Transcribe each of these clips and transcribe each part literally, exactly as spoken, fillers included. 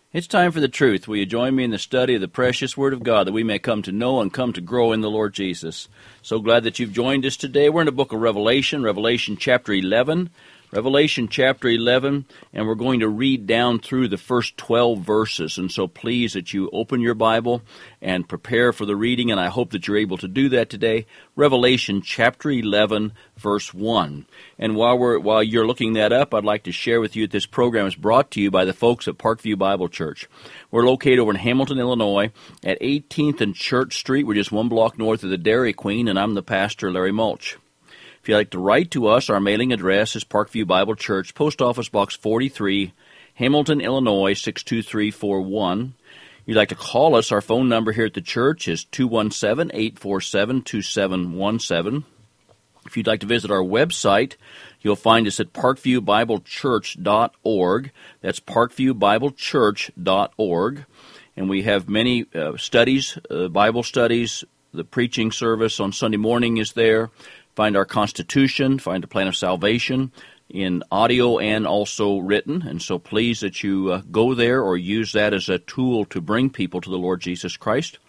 It's time for the truth. Will you join me in the study of the precious Word of God that we may come to know and come to grow in the Lord Jesus? So glad that you've joined us today. We're in the book of Revelation, Revelation chapter eleven. Revelation chapter eleven, and we're going to read down through the first twelve verses. And so please that you open your Bible and prepare for the reading, and I hope that you're able to do that today. Revelation chapter eleven, verse one. And while we're while you're looking that up, I'd like to share with you that this program is brought to you by the folks at Parkview Bible Church. We're located over in Hamilton, Illinois, at eighteenth and Church Street. We're just one block north of the Dairy Queen, and I'm the pastor, Larry Mulch. If you'd like to write to us, our mailing address is Parkview Bible Church, Post Office Box forty-three, Hamilton, Illinois, six two three four one. If you'd like to call us, our phone number here at the church is two one seven, eight four seven, two seven one seven. If you'd like to visit our website, you'll find us at parkview bible church dot org. That's parkview bible church dot org. And we have many uh, studies, uh, Bible studies. The preaching service on Sunday morning is there. Find our Constitution, find the plan of salvation in audio and also written. And so please that you uh, go there or use that as a tool to bring people to the Lord Jesus Christ.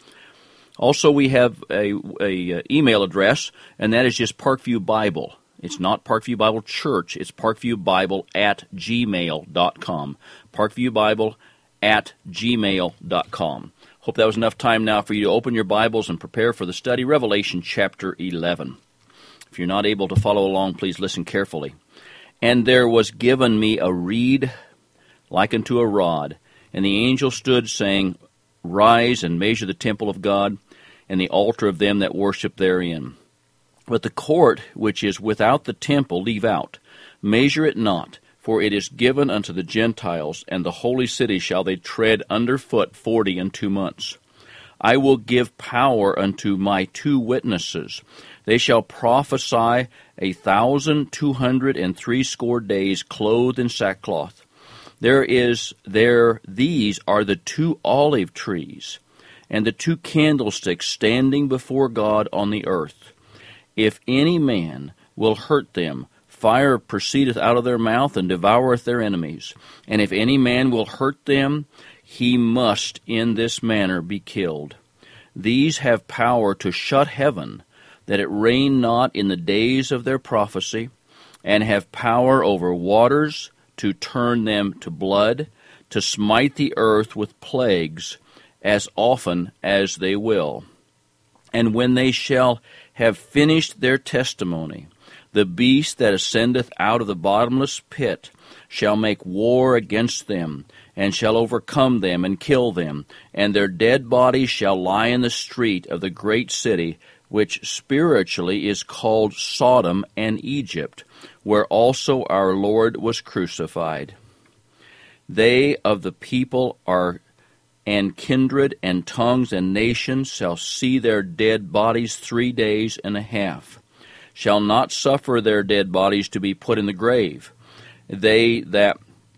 Also, we have a, a email address, and that is just Parkview Bible. It's not Parkview Bible Church. It's Parkview Bible at gmail dot com. Parkview Bible at gmail dot com. Hope that was enough time now for you to open your Bibles and prepare for the study. Revelation chapter eleven. If you're not able to follow along, please listen carefully. And there was given me a reed like unto a rod, and the angel stood, saying, Rise and measure the temple of God, and the altar of them that worship therein. But the court which is without the temple leave out. Measure it not, for it is given unto the Gentiles, and the holy city shall they tread under foot forty and two months. I will give power unto my two witnesses. They shall prophesy a thousand two hundred and threescore days, clothed in sackcloth. There is there these are the two olive trees, and the two candlesticks standing before God on the earth. If any man will hurt them, fire proceedeth out of their mouth, and devoureth their enemies. And if any man will hurt them, he must in this manner be killed. These have power to shut heaven, that it rain not in the days of their prophecy, and have power over waters to turn them to blood, to smite the earth with plagues as often as they will. And when they shall have finished their testimony, the beast that ascendeth out of the bottomless pit shall make war against them, and shall overcome them and kill them, and their dead bodies shall lie in the street of the great city, which spiritually is called Sodom and Egypt, where also our Lord was crucified. They of the people are and kindred and tongues and nations shall see their dead bodies three days and a half, shall not suffer their dead bodies to be put in the grave. They that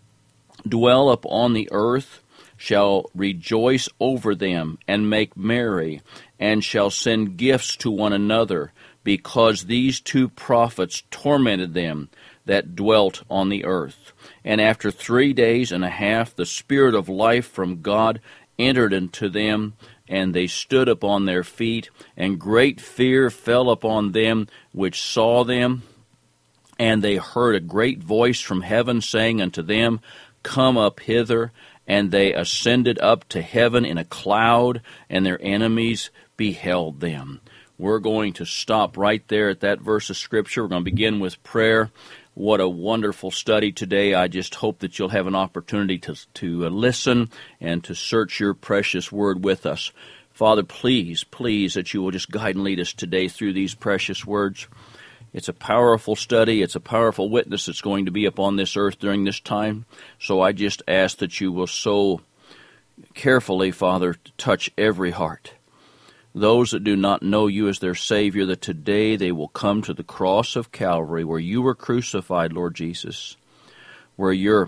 dwell upon the earth shall rejoice over them and make merry, and shall send gifts to one another, because these two prophets tormented them that dwelt on the earth. And after three days and a half the Spirit of life from God entered into them, and they stood upon their feet, and great fear fell upon them which saw them. And they heard a great voice from heaven saying unto them, Come up hither. And they ascended up to heaven in a cloud, and their enemies beheld them. We're going to stop right there at that verse of Scripture. We're going to begin with prayer. What a wonderful study today. I just hope that you'll have an opportunity to, to listen and to search your precious word with us. Father, please, please, that you will just guide and lead us today through these precious words. It's a powerful study. It's a powerful witness that's going to be upon this earth during this time. So I just ask that you will so carefully, Father, touch every heart. Those that do not know you as their Savior, that today they will come to the cross of Calvary where you were crucified, Lord Jesus, where your,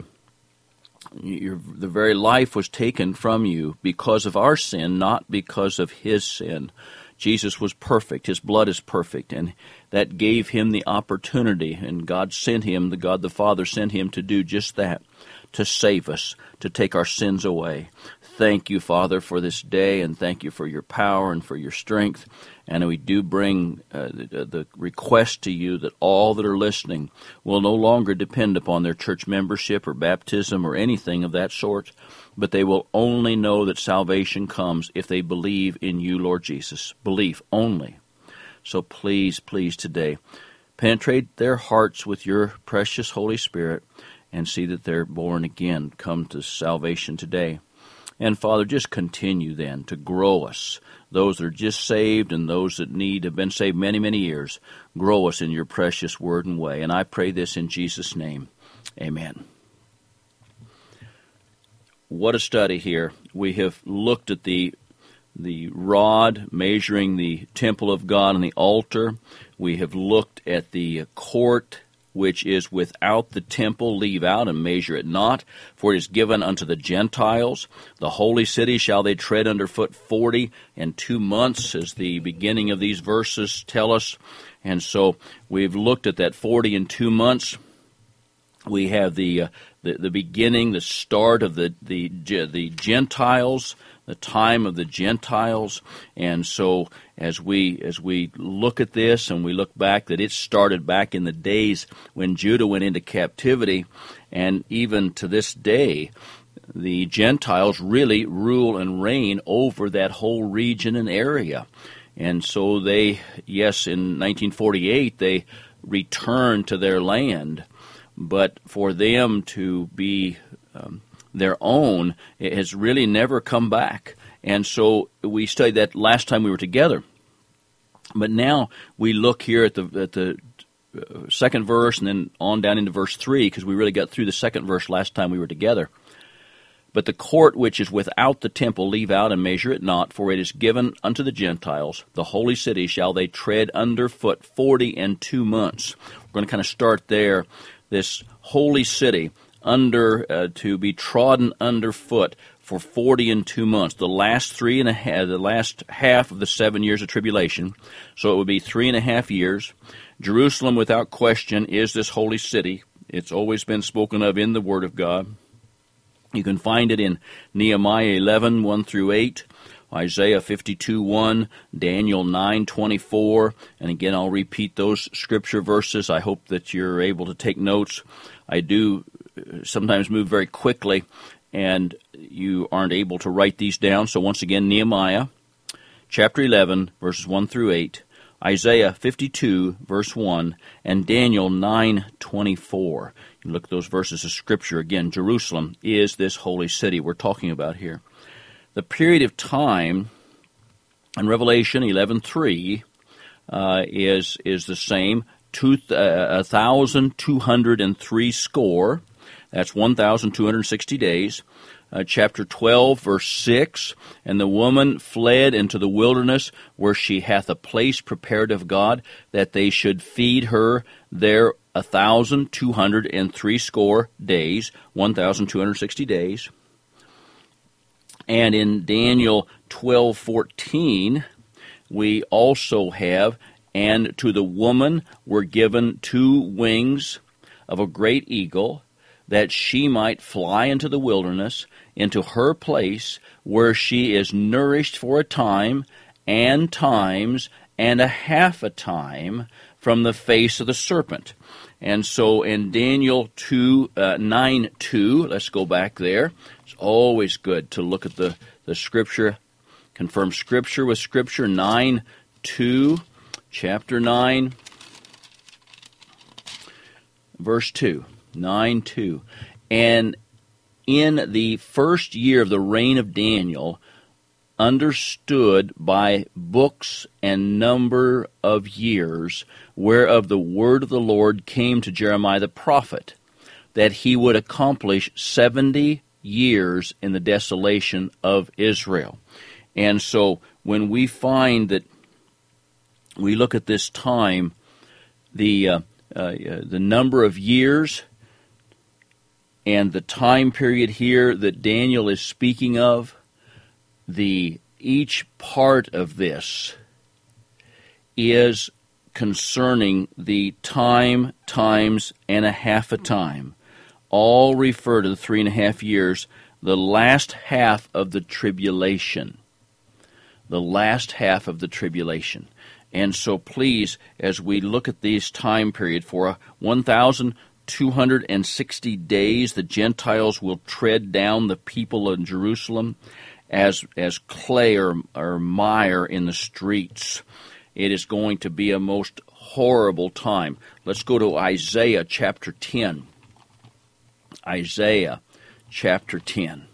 your the very life was taken from you because of our sin, not because of his sin. Jesus was perfect. His blood is perfect, and that gave him the opportunity, and God sent him, the God the Father sent him to do just that, to save us, to take our sins away. Thank you, Father, for this day, and thank you for your power and for your strength. And we do bring uh, the, the request to you that all that are listening will no longer depend upon their church membership or baptism or anything of that sort, but they will only know that salvation comes if they believe in you, Lord Jesus. Belief only. So please, please today, penetrate their hearts with your precious Holy Spirit and see that they're born again, come to salvation today. And Father, just continue then to grow us, those that are just saved and those that need have been saved many, many years. Grow us in your precious word and way. And I pray this in Jesus' name. Amen. What a study here. We have looked at the the rod measuring the temple of God and the altar. We have looked at the court which is without the temple, leave out and measure it not, for it is given unto the Gentiles. The holy city shall they tread under foot forty and two months, as the beginning of these verses tell us. And so we've looked at that forty and two months. We have the uh, the, the beginning, the start of the, the the Gentiles, the time of the Gentiles. And so as we as we look at this and we look back, that it started back in the days when Judah went into captivity, and even to this day, the Gentiles really rule and reign over that whole region and area. And so they, yes, in nineteen forty-eight, they returned to their land, but for them to be um, their own, it has really never come back. And so we studied that last time we were together. But now we look here at the at the uh, second verse and then on down into verse three, because we really got through the second verse last time we were together. But the court which is without the temple leave out and measure it not, for it is given unto the Gentiles. The holy city shall they tread under foot forty and two months. We're going to kind of start there. This holy city under uh, to be trodden underfoot for forty and two months, the last three and a half, the last half of the seven years of tribulation. So it would be three and a half years. Jerusalem, without question, is this holy city. It's always been spoken of in the Word of God. You can find it in Nehemiah eleven, one through eight, Isaiah fifty-two, one, Daniel nine, twenty-four, and again I'll repeat those scripture verses. I hope that you're able to take notes. I do sometimes move very quickly, and you aren't able to write these down. So once again, Nehemiah chapter eleven, verses one through eight, Isaiah fifty-two, verse one, and Daniel nine, twenty-four. You look at those verses of Scripture again. Jerusalem is this holy city we're talking about here. The period of time in Revelation eleven three uh, is is the same, two, uh, one thousand two hundred three score. That's one thousand two hundred sixty days. Uh, chapter twelve, verse six, and the woman fled into the wilderness, where she hath a place prepared of God, that they should feed her there a thousand two hundred and three score days, one thousand two hundred sixty days. And in Daniel twelve fourteen, we also have, and to the woman were given two wings of a great eagle, that she might fly into the wilderness, into her place, where she is nourished for a time, and times, and a half a time, from the face of the serpent. And so in Daniel two, uh, nine two, let's go back there. It's always good to look at the, the Scripture, confirm Scripture with Scripture. nine two, chapter nine, verse two. nine two. And in the first year of the reign of Daniel, understood by books and number of years, whereof the word of the Lord came to Jeremiah the prophet, that he would accomplish seventy years in the desolation of Israel. And so when we find that we look at this time, the uh, uh, the number of years and the time period here that Daniel is speaking of, the each part of this is concerning the time, times, and a half a time. all refer to the three and a half years, the last half of the tribulation. The last half of the tribulation. And so please, as we look at this time period, for one thousand two hundred sixty days, the Gentiles will tread down the people of Jerusalem as as clay or, or mire in the streets. It is going to be a most horrible time. Let's go to Isaiah chapter ten. Isaiah chapter ten.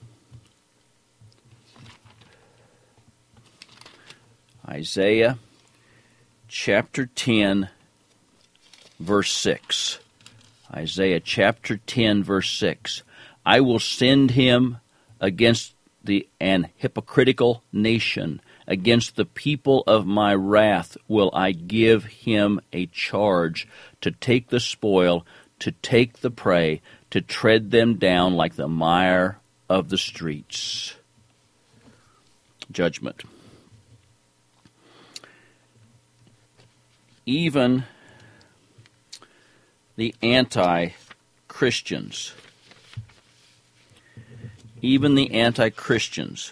Isaiah chapter ten, verse six. Isaiah chapter ten, verse six. I will send him against the an hypocritical nation. Against the people of my wrath will I give him a charge to take the spoil, to take the prey, to tread them down like the mire of the streets. Judgment. Even the anti-Christians, even the anti-Christians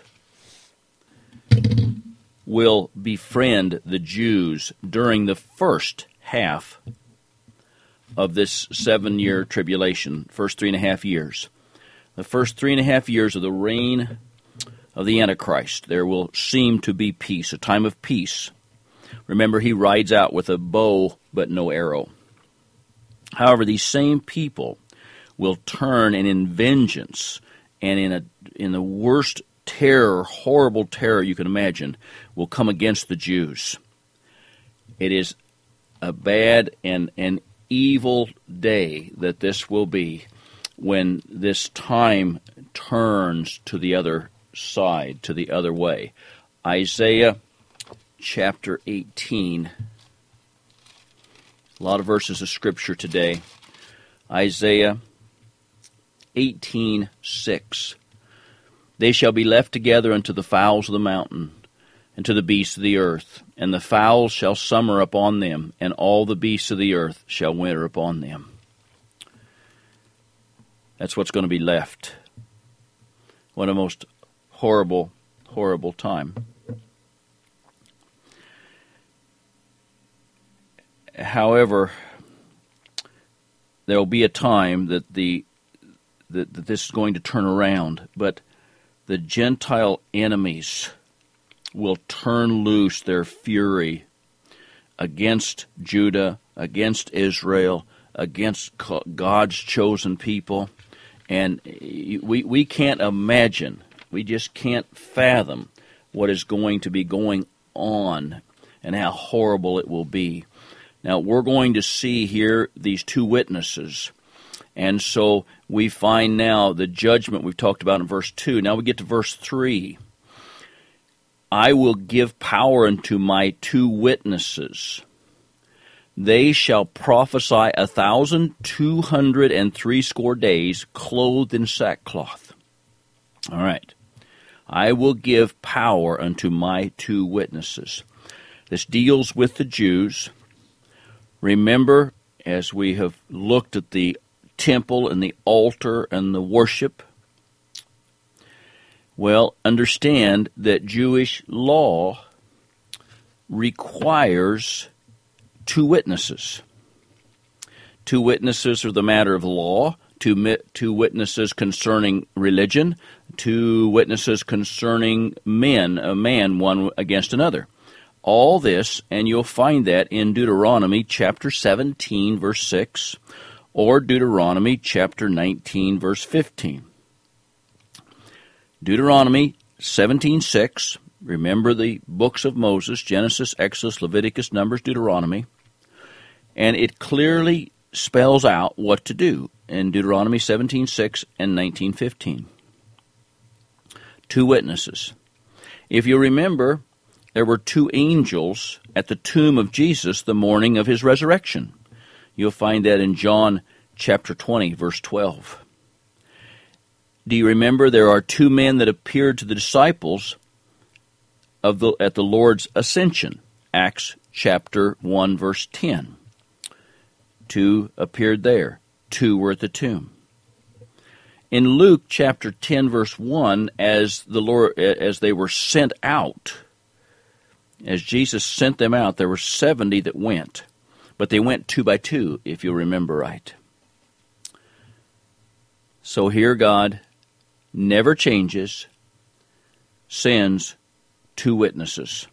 will befriend the Jews during the first half of this seven-year tribulation, first three and a half years. The first three and a half years of the reign of the Antichrist, there will seem to be peace, a time of peace. Remember, he rides out with a bow but no arrow. However, these same people will turn and in vengeance and in a in the worst terror, horrible terror you can imagine, will come against the Jews. It is a bad and an evil day that this will be when this time turns to the other side, to the other way. Isaiah chapter eighteen. A lot of verses of Scripture today. Isaiah eighteen six. They shall be left together unto the fowls of the mountain, and to the beasts of the earth. And the fowls shall summer upon them, and all the beasts of the earth shall winter upon them. That's what's going to be left. What a most horrible, horrible time. However, there will be a time that the that, that this is going to turn around, but the Gentile enemies will turn loose their fury against Judah, against Israel, against God's chosen people, and we we can't imagine, we just can't fathom what is going to be going on and how horrible it will be. Now, we're going to see here these two witnesses. And so we find now the judgment we've talked about in verse two. Now we get to verse three. I will give power unto my two witnesses. They shall prophesy a thousand two hundred and threescore days, clothed in sackcloth. All right. I will give power unto my two witnesses. This deals with the Jews. Remember, as we have looked at the temple and the altar and the worship, well, understand that Jewish law requires two witnesses. Two witnesses are the matter of law, two, two witnesses concerning religion, two witnesses concerning men, a man one against another. All this, and you'll find that in Deuteronomy chapter seventeen, verse six, or Deuteronomy chapter nineteen, verse fifteen. Deuteronomy seventeen six, remember the books of Moses, Genesis, Exodus, Leviticus, Numbers, Deuteronomy, and it clearly spells out what to do in Deuteronomy seventeen six and nineteen fifteen. Two witnesses. If you remember, there were two angels at the tomb of Jesus the morning of his resurrection. You'll find that in John chapter twenty, verse twelve. Do you remember there are two men that appeared to the disciples of the at the Lord's ascension? Acts chapter one, verse ten. Two appeared there. Two were at the tomb. In Luke chapter ten, verse one, as the Lord, as they were sent out, as Jesus sent them out, there were seventy that went, but they went two by two, if you remember right. So here God never changes, sends two witnesses.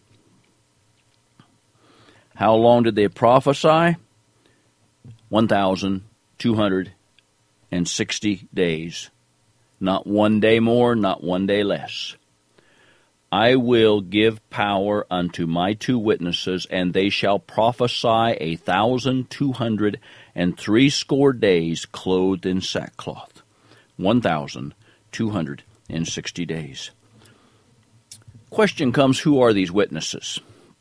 How long did they prophesy? one thousand two hundred sixty days. Not one day more, not one day less. I will give power unto my two witnesses, and they shall prophesy a thousand two hundred and threescore days clothed in sackcloth. One thousand two hundred and sixty days. Question comes, who are these witnesses?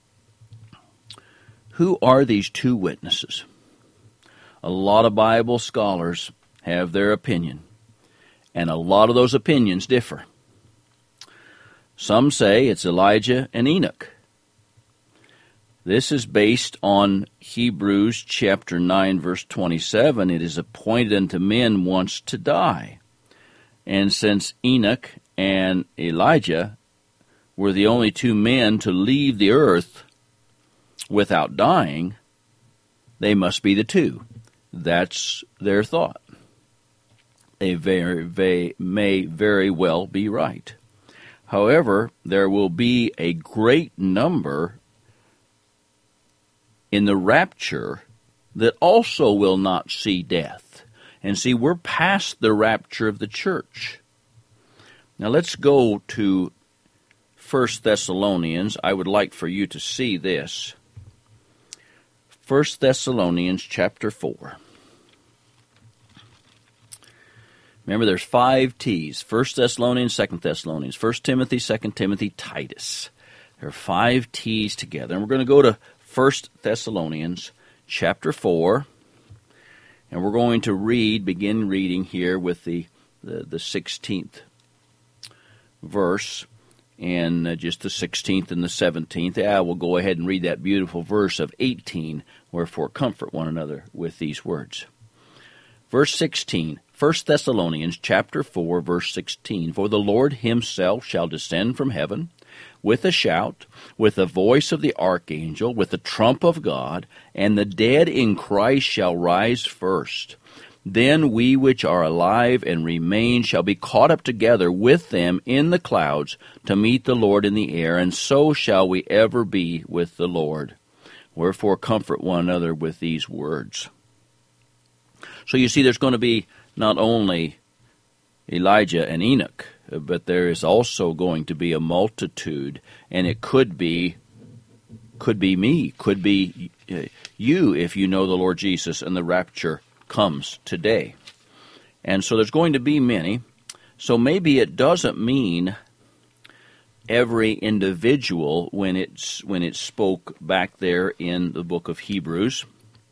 Who are these two witnesses? A lot of Bible scholars have their opinion, and a lot of those opinions differ. Some say it's Elijah and Enoch. This is based on Hebrews chapter nine, verse twenty-seven. It is appointed unto men once to die. And since Enoch and Elijah were the only two men to leave the earth without dying, they must be the two. That's their thought. They very, very, may very well be right. However, there will be a great number in the rapture that also will not see death. And see, we're past the rapture of the church. Now let's go to First Thessalonians. I would like for you to see this. First Thessalonians chapter four. Remember, there's five T's. First Thessalonians, Second Thessalonians, First Timothy, Second Timothy, Titus. There are five T's together. And we're going to go to First Thessalonians chapter four. And we're going to read, begin reading here with the, the, the sixteenth verse. And uh, just the sixteenth and the seventeenth. Yeah, we'll go ahead and read that beautiful verse of eighteen. Wherefore comfort one another with these words. Verse sixteen. First Thessalonians chapter four, verse sixteen. For the Lord himself shall descend from heaven with a shout, with the voice of the archangel, with the trump of God, and the dead in Christ shall rise first. Then we which are alive and remain shall be caught up together with them in the clouds to meet the Lord in the air, and so shall we ever be with the Lord. Wherefore comfort one another with these words. So you see, there's going to be not only Elijah and Enoch, but there is also going to be a multitude, and it could be could be me, could be you if you know the Lord Jesus and the rapture comes today. And so there's going to be many. So maybe it doesn't mean every individual when it's when it spoke back there in the book of Hebrews.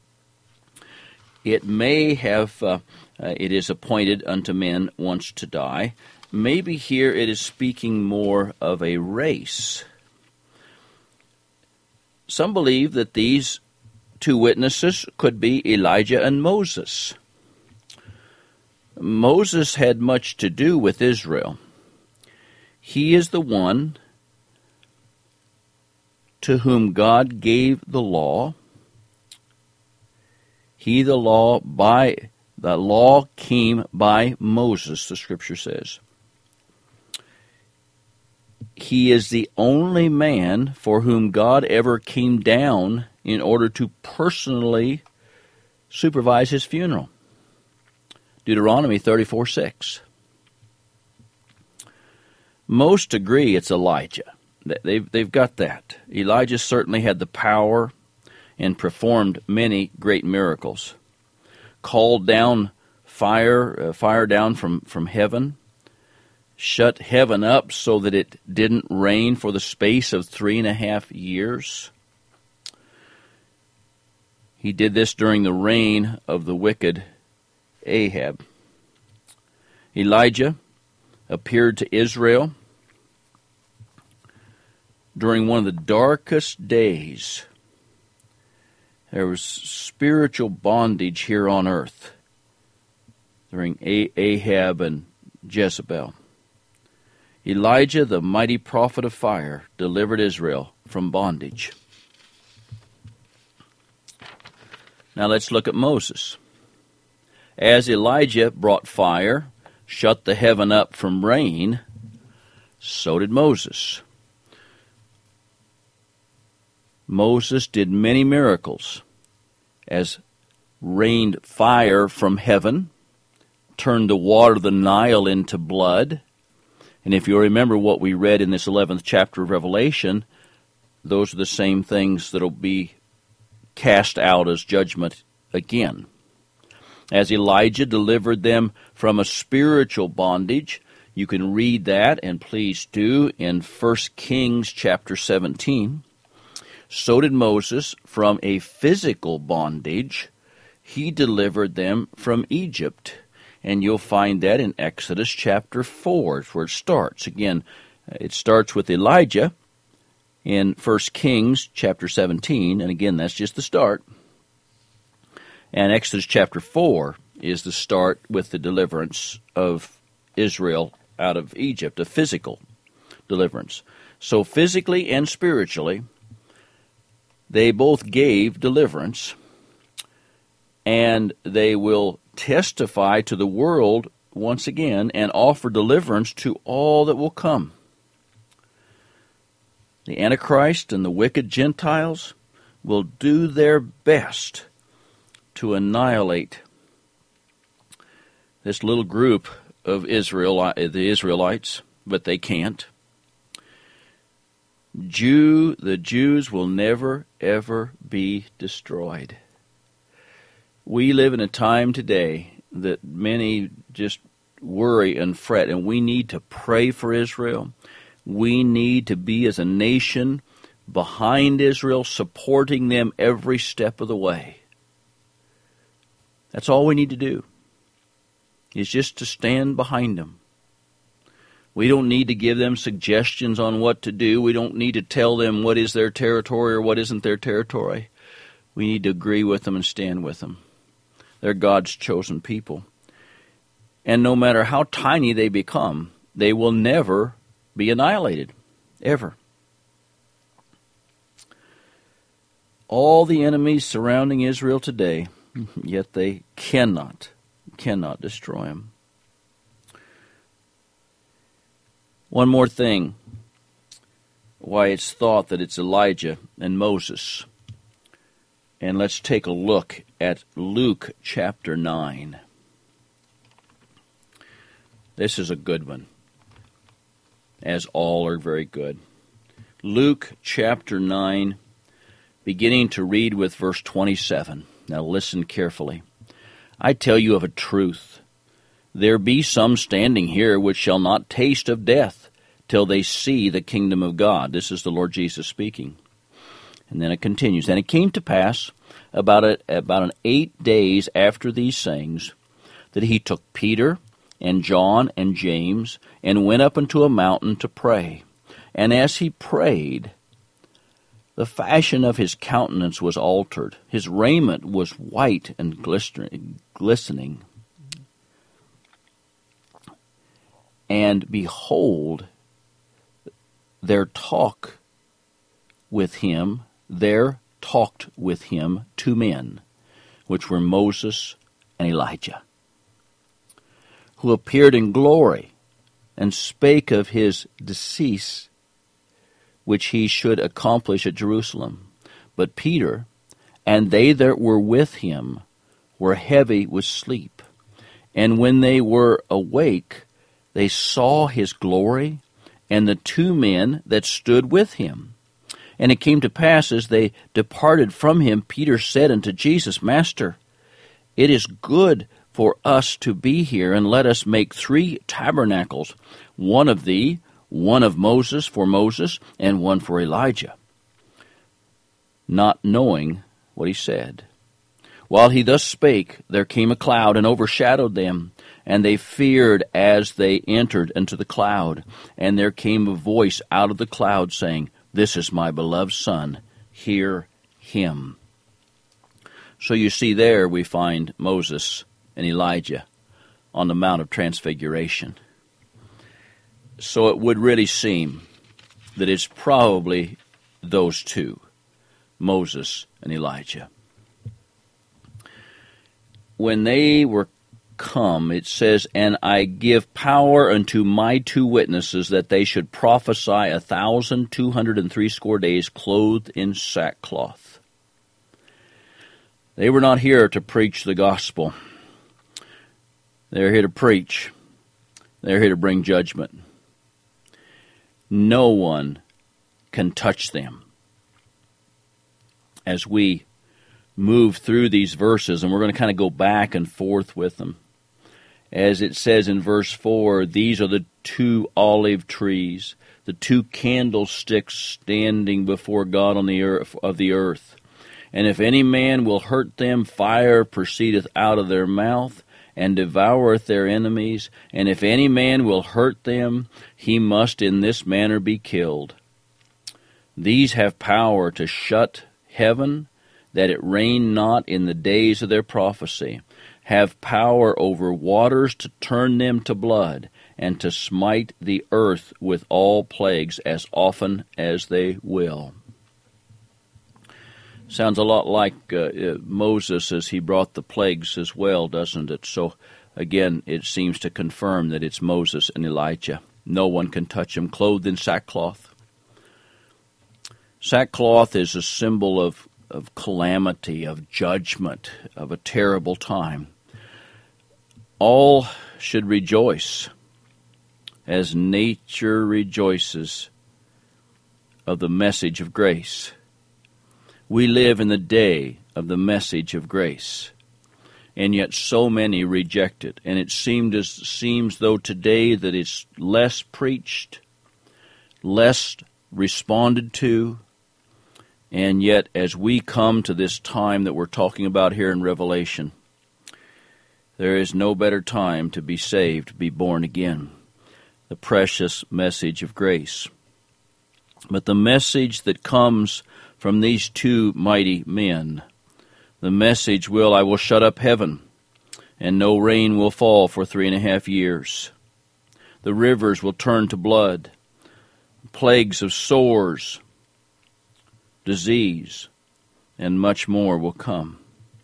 It may have, uh, uh, it is appointed unto men once to die. Maybe here it is speaking more of a race. Some believe that these two witnesses could be Elijah and Moses. Moses had much to do with Israel. He is the one to whom God gave the law. He, the law, by the law came by Moses, the Scripture says. He is the only man for whom God ever came down in order to personally supervise his funeral. Deuteronomy thirty-four six. Most agree it's Elijah. They've, they've got that. Elijah certainly had the power and performed many great miracles. Called down fire, uh, fire down from, from heaven. Shut heaven up so that it didn't rain for the space of three and a half years. He did this during the reign of the wicked Ahab. Elijah appeared to Israel during one of the darkest days. There was spiritual bondage here on earth during Ahab and Jezebel. Elijah, the mighty prophet of fire, delivered Israel from bondage. Now let's look at Moses. As Elijah brought fire, shut the heaven up from rain, so did Moses. Moses did many miracles, as rained fire from heaven, turned the water of the Nile into blood. And if you remember what we read in this eleventh chapter of Revelation, those are the same things that will be cast out as judgment again. As Elijah delivered them from a spiritual bondage, you can read that, and please do, in First Kings chapter seventeen. So did Moses from a physical bondage. He delivered them from Egypt. And you'll find that in Exodus chapter four, is where it starts. Again, it starts with Elijah in First Kings chapter seventeen, and again, that's just the start. And Exodus chapter four is the start with the deliverance of Israel out of Egypt, a physical deliverance. So physically and spiritually, they both gave deliverance, and they will testify to the world once again and offer deliverance to all that will come. The Antichrist and the wicked Gentiles will do their best to annihilate this little group of Israel, the Israelites, but they can't. Jew, the Jews will never, ever be destroyed. We live in a time today that many just worry and fret, and we need to pray for Israel. We need to be, as a nation, behind Israel, supporting them every step of the way. That's all we need to do, is just to stand behind them. We don't need to give them suggestions on what to do. We don't need to tell them what is their territory or what isn't their territory. We need to agree with them and stand with them. They're God's chosen people. And no matter how tiny they become, they will never be annihilated, ever. All the enemies surrounding Israel today, yet they cannot, cannot destroy them. One more thing, why it's thought that it's Elijah and Moses. And let's take a look at Luke chapter nine. This is a good one, as all are very good. Luke chapter nine, beginning to read with verse twenty-seven. Now listen carefully. I tell you of a truth, there be some standing here which shall not taste of death till they see the kingdom of God. This is the Lord Jesus speaking. And then it continues. And it came to pass about a, about an eight days after these things that he took Peter and John and James and went up into a mountain to pray. And as he prayed, the fashion of his countenance was altered. His raiment was white and glistening. And behold, there talk with him, there talked with him two men, which were Moses and Elijah, who appeared in glory and spake of his decease, which he should accomplish at Jerusalem. But Peter and they that were with him were heavy with sleep. And when they were awake, they saw his glory and the two men that stood with him. And it came to pass, as they departed from him, Peter said unto Jesus, Master, it is good for us to be here, and let us make three tabernacles, one of thee, one of Moses for Moses, and one for Elijah. Not knowing what he said. While he thus spake, there came a cloud and overshadowed them, and they feared as they entered into the cloud. And there came a voice out of the cloud, saying, This is my beloved Son, hear him. So you see there we find Moses and Elijah on the Mount of Transfiguration. So it would really seem that it's probably those two, Moses and Elijah. When they were come, it says, and I give power unto my two witnesses that they should prophesy a thousand two hundred and threescore days clothed in sackcloth. They were not here to preach the gospel. They're here to preach. They're here to bring judgment. No one can touch them. As we move through these verses, and we're going to kind of go back and forth with them. As it says in verse four, these are the two olive trees, the two candlesticks standing before God on the earth of the earth. And if any man will hurt them, fire proceedeth out of their mouth, and devoureth their enemies. And if any man will hurt them, he must in this manner be killed. These have power to shut heaven, that it rain not in the days of their prophecy, have power over waters to turn them to blood, and to smite the earth with all plagues as often as they will. Sounds a lot like uh, Moses as he brought the plagues as well, doesn't it? So, again, it seems to confirm that it's Moses and Elijah. No one can touch them, clothed in sackcloth. Sackcloth is a symbol of, of calamity, of judgment, of a terrible time. All should rejoice as nature rejoices of the message of grace. We live in the day of the message of grace, and yet so many reject it. And it seemed as seems though today that it's less preached, less responded to, and yet as we come to this time that we're talking about here in Revelation, there is no better time to be saved, be born again. The precious message of grace. But the message that comes from these two mighty men, the message will, I will shut up heaven, and no rain will fall for three and a half years. The rivers will turn to blood. Plagues of sores, disease, and much more will come.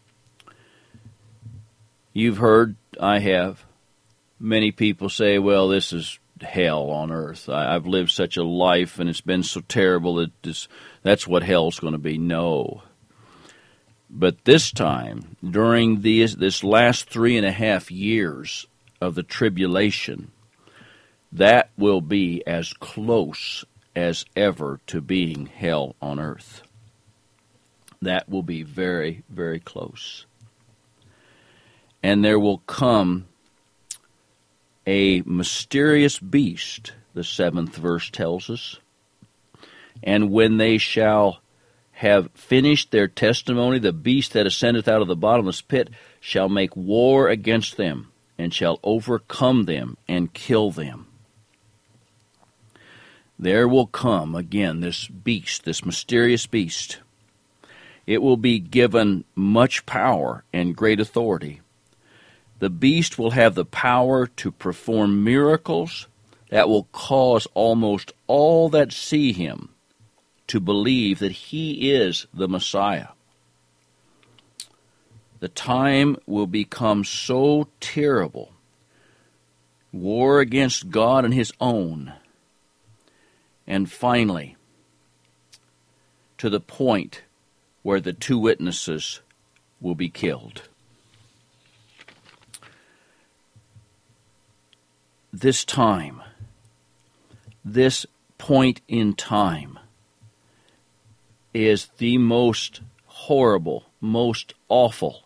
You've heard, I have, many people say, well, this is hell on earth. I, I've lived such a life and it's been so terrible that this, that's what hell's going to be. No. But this time, during these, this last three and a half years of the tribulation, that will be as close as ever to being hell on earth. That will be very, very close. And there will come a mysterious beast, the seventh verse tells us. And when they shall have finished their testimony, the beast that ascendeth out of the bottomless pit shall make war against them, and shall overcome them and kill them. There will come again this beast, this mysterious beast. It will be given much power and great authority. The beast will have the power to perform miracles that will cause almost all that see him to believe that he is the Messiah. The time will become so terrible, war against God and his own, and finally, to the point where the two witnesses will be killed. This time, this point in time, is the most horrible, most awful.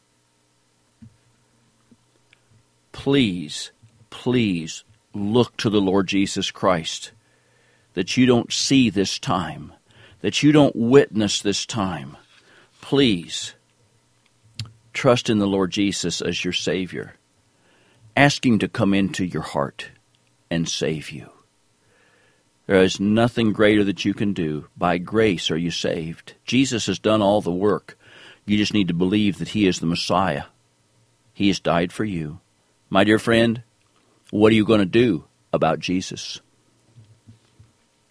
Please, please look to the Lord Jesus Christ, that you don't see this time, that you don't witness this time. Please, trust in the Lord Jesus as your Savior. Ask Him to come into your heart and save you. There is nothing greater that you can do. By grace are you saved. Jesus has done all the work. You just need to believe that He is the Messiah. He has died for you. My dear friend, what are you going to do about Jesus?